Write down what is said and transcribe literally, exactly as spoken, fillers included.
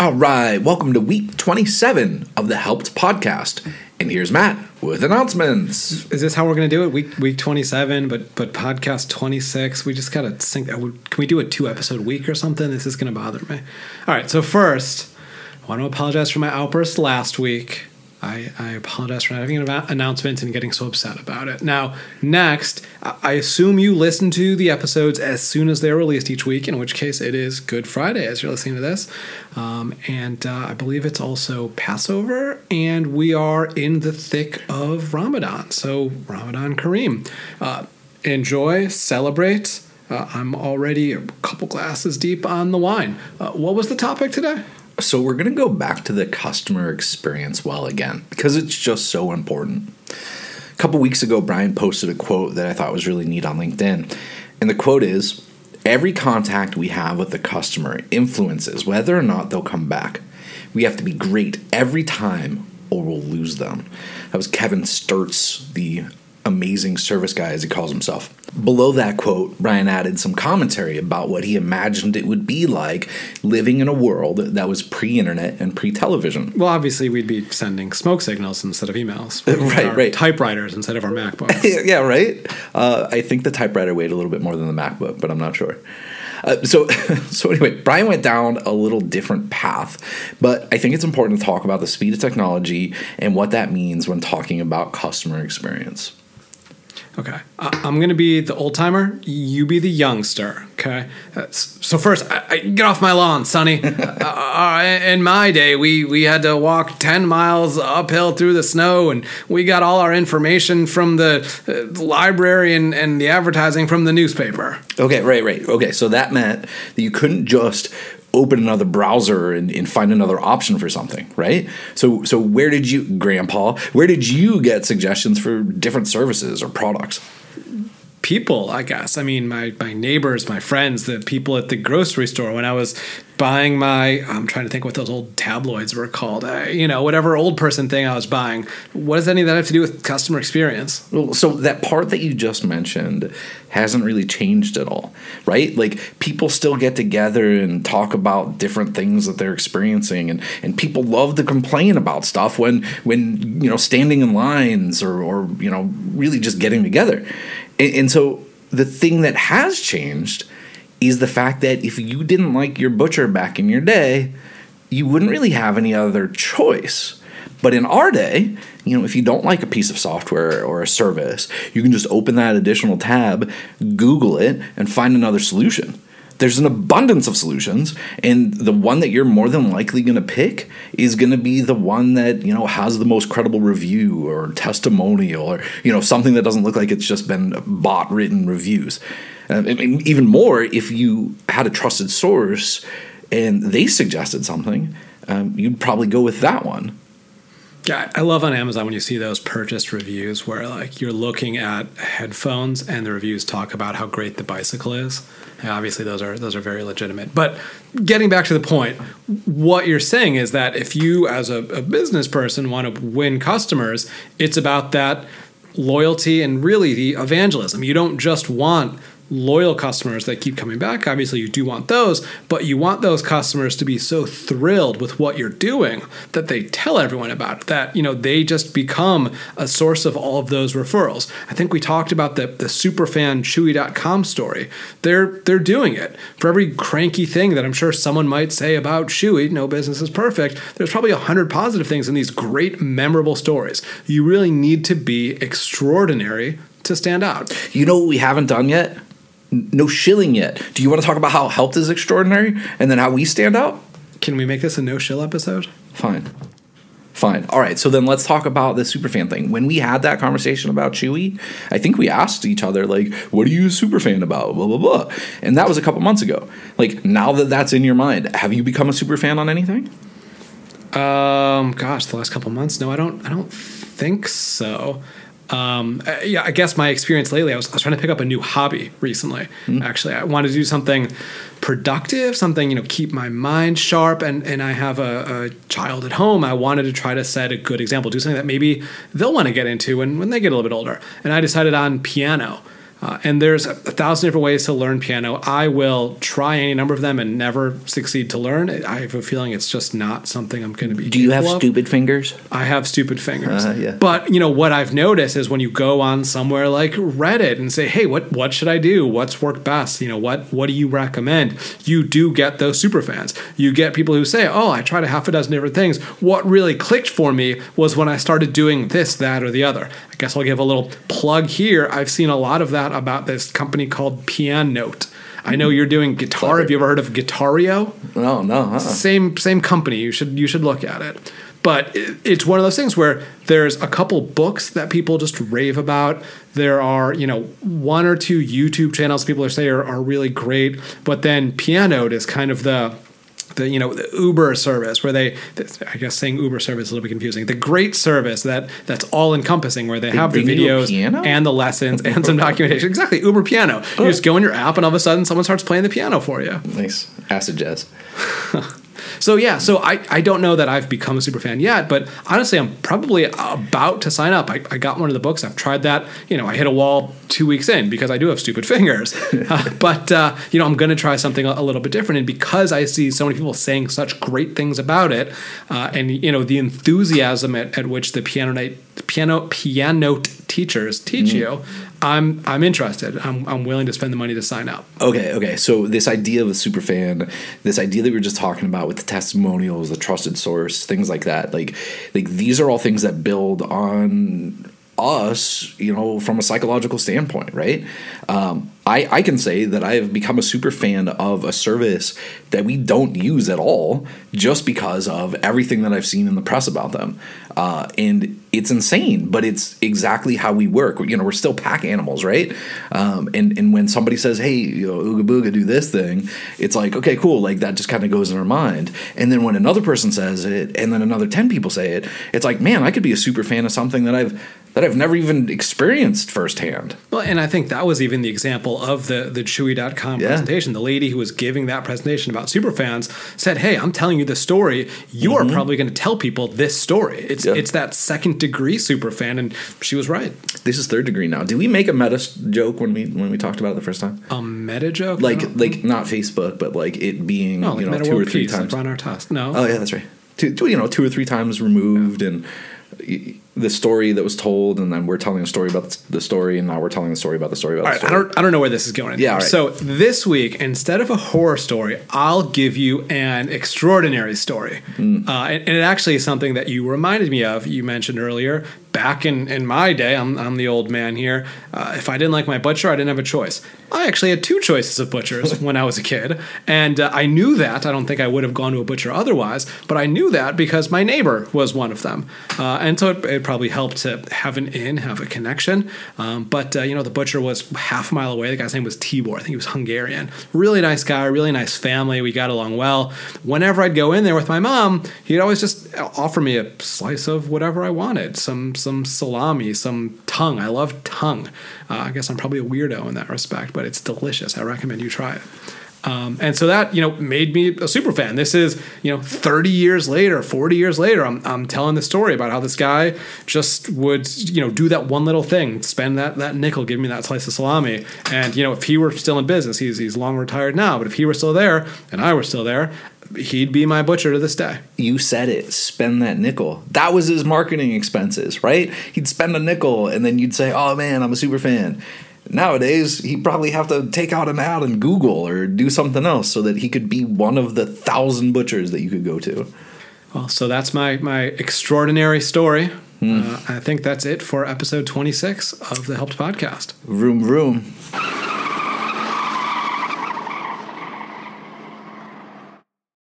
All right, welcome to week twenty-seven of the Helped podcast. And here's Matt with announcements. Is this how we're going to do it? Week week twenty-seven, but but podcast twenty-six. We just got to sync. Can we do a two episode week or something? This is going to bother me. All right, so first, I want to apologize for my outburst last week. I, I apologize for not having an announcement and getting so upset about it. Now, next, I assume you listen to the episodes as soon as they're released each week, in which case it is Good Friday as you're listening to this. Um, and uh, I believe it's also Passover, and we are in the thick of Ramadan. So, Ramadan Kareem. Uh, enjoy, celebrate. Uh, I'm already a couple glasses deep on the wine. Uh, what was the topic today? So we're going to go back to the customer experience well again, because it's just so important. A couple weeks ago, Brian posted a quote that I thought was really neat on LinkedIn. And the quote is, "Every contact we have with the customer influences whether or not they'll come back. We have to be great every time or we'll lose them." That was Kevin Sturtz, the amazing service guy, as he calls himself. Below that quote, Brian added some commentary about what he imagined it would be like living in a world that was pre-internet and pre-television. Well, obviously, we'd be sending smoke signals instead of emails. Right, our right. Typewriters instead of our MacBooks. Yeah, right? Uh, I think the typewriter weighed a little bit more than the MacBook, but I'm not sure. Uh, so, so anyway, Brian went down a little different path, but I think it's important to talk about the speed of technology and what that means when talking about customer experience. Okay, I'm going to be the old timer. You be the youngster. Okay. Uh, so first, I, I, get off my lawn, Sonny. uh, in my day, we we had to walk ten miles uphill through the snow, and we got all our information from the uh, library and, and the advertising from the newspaper. Okay, right, right. Okay, so that meant that you couldn't just open another browser and, and find another option for something, right? So so where did you, Grandpa, where did you get suggestions for different services or products? People, I guess. I mean, my, my neighbors, my friends, the people at the grocery store when I was buying my, I'm trying to think what those old tabloids were called, uh, you know, whatever old person thing I was buying. What does any of that have to do with customer experience? Well, so that part that you just mentioned hasn't really changed at all, right? Like, people still get together and talk about different things that they're experiencing, and, and people love to complain about stuff when, when you know, standing in lines or, or you know, really just getting together. And, and so the thing that has changed is the fact that if you didn't like your butcher back in your day, you wouldn't really have any other choice. But in our day, you know, if you don't like a piece of software or a service, you can just open that additional tab, Google it, and find another solution. There's an abundance of solutions, and the one that you're more than likely going to pick is going to be the one that, you know, has the most credible review or testimonial, or, you know, something that doesn't look like it's just been bot written reviews. Uh, I mean, even more, if you had a trusted source and they suggested something, um, you'd probably go with that one. Yeah, I love on Amazon when you see those purchased reviews where, like, you're looking at headphones and the reviews talk about how great the bicycle is. And obviously, those are those are very legitimate. But getting back to the point, what you're saying is that if you, as a, a business person, want to win customers, it's about that loyalty and really the evangelism. You don't just want loyal customers that keep coming back. Obviously, you do want those, but you want those customers to be so thrilled with what you're doing that they tell everyone about it, that, you know, they just become a source of all of those referrals. I think we talked about the the superfan chewy dot com story. They're they're doing it. For every cranky thing that I'm sure someone might say about Chewy, no business is perfect, there's probably a hundred positive things in these great, memorable stories. You really need to be extraordinary to stand out. You know what we haven't done yet? No shilling yet. Do you want to talk about how Helped is extraordinary and then how we stand out? Can we make this a no shill episode? Fine. Fine. All right. So then let's talk about the superfan thing. When we had that conversation about Chewy, I think we asked each other, like, what are you a superfan about? Blah, blah, blah. And that was a couple months ago. Like, now that that's in your mind, have you become a superfan on anything? Um, gosh, the last couple months? No, I don't, I don't think so. Um, yeah, I guess my experience lately, I was, I was trying to pick up a new hobby recently. Mm. Actually, I wanted to do something productive, something, you know, keep my mind sharp. And, and I have a, a child at home. I wanted to try to set a good example, do something that maybe they'll want to get into when, when they get a little bit older. And I decided on piano. Uh, and there's a, a thousand different ways to learn piano. I will try any number of them and never succeed to learn. I have a feeling it's just not something I'm going to be. Do you have of. stupid fingers? I have stupid fingers. Uh, yeah. But, you know, what I've noticed is when you go on somewhere like Reddit and say, hey, what, what should I do? What's worked best? You know, what, what do you recommend? You do get those super fans. You get people who say, oh, I tried a half a dozen different things. What really clicked for me was when I started doing this, that, or the other. I guess I'll give a little plug here. I've seen a lot of that about this company called Pianote. I know you're doing guitar. Have you ever heard of Guitario? No, no. Uh-uh. Same same company. You should you should look at it. But it, it's one of those things where there's a couple books that people just rave about. There are, you know, one or two YouTube channels people are saying are, are really great. But then Pianote is kind of the The, you know, the Uber service where they, I guess saying Uber service is a little bit confusing. The great service that that's all encompassing where they, they have the videos and the lessons and some documentation. Exactly, Uber Piano. You oh. just go in your app and all of a sudden someone starts playing the piano for you. Nice. Acid jazz. So yeah, so I, I don't know that I've become a super fan yet, but honestly, I'm probably about to sign up. I, I got one of the books. I've tried that. You know, I hit a wall two weeks in because I do have stupid fingers. uh, but, uh, you know, I'm going to try something a, a little bit different. And because I see so many people saying such great things about it uh, and, you know, the enthusiasm at, at which the piano night, piano Pianote teachers teach mm. you, I'm I'm interested. I'm I'm willing to spend the money to sign up. Okay, okay. So this idea of a super fan, this idea that we were just talking about with the testimonials, the trusted source, things like that, like like these are all things that build on us, you know, from a psychological standpoint, right? Um, I, I can say that I have become a super fan of a service that we don't use at all just because of everything that I've seen in the press about them. Uh, and it's insane, but it's exactly how we work. You know, we're still pack animals, right? Um, and, and when somebody says, hey, you know, Ooga Booga, do this thing, it's like, okay, cool. Like that just kind of goes in our mind. And then when another person says it and then another ten people say it, it's like, man, I could be a super fan of something that I've that I've never even experienced firsthand. Well, and I think that was even the example of the, the Chewy dot com yeah. presentation. The lady who was giving that presentation about superfans said, hey, I'm telling you this story. You mm-hmm. are probably going to tell people this story. It's yeah. it's that second degree superfan, and she was right. This is third degree now. Did we make a meta joke when we when we talked about it the first time? A meta joke? Like no. like not Facebook, but like it being oh, like you know two or three Peace, times. Like Ron Artest. No. Oh yeah, that's right. Two, two you know two or three times removed yeah. and. The story that was told, and then we're telling a story about the story, and now we're telling the story about the story about all the story. Right, I don't, I don't know where this is going. Yeah, right. So this week, instead of a horror story, I'll give you an extraordinary story. Mm. Uh, and, and it actually is something that you reminded me of. You mentioned earlier. Back in, in my day, I'm, I'm the old man here. Uh, if I didn't like my butcher, I didn't have a choice. I actually had two choices of butchers when I was a kid. And uh, I knew that. I don't think I would have gone to a butcher otherwise. But I knew that because my neighbor was one of them. Uh, and so it, it probably helped to have an in, have a connection. Um, but, uh, you know, the butcher was half a mile away. The guy's name was Tibor. I think he was Hungarian. Really nice guy, really nice family. We got along well. Whenever I'd go in there with my mom, he'd always just offer me a slice of whatever I wanted. Some some salami, some tongue. I love tongue. Uh, I guess I'm probably a weirdo in that respect, but it's delicious. I recommend you try it. Um, and so that, you know, made me a super fan. This is, you know, thirty years later, forty years later, I'm, I'm telling the story about how this guy just would, you know, do that one little thing, spend that, that nickel, give me that slice of salami. And, you know, if he were still in business, he's, he's long retired now, but if he were still there and I were still there, he'd be my butcher to this day. You said it. Spend that nickel. That was his marketing expenses, right? He'd spend a nickel and then you'd say, oh man, I'm a super fan. Nowadays, he'd probably have to take out an ad in Google or do something else so that he could be one of the thousand butchers that you could go to. Well, so that's my, my extraordinary story. Hmm. Uh, I think that's it for episode twenty-six of the Helped Podcast. Vroom, vroom.